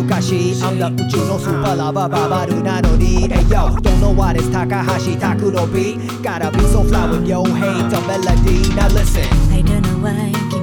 昔あんなうちのスーパーラバーババルなのに Hey yo don't know what is 高橋拓の beat Gotta be so fly with your hate the melody Now listen I don't know why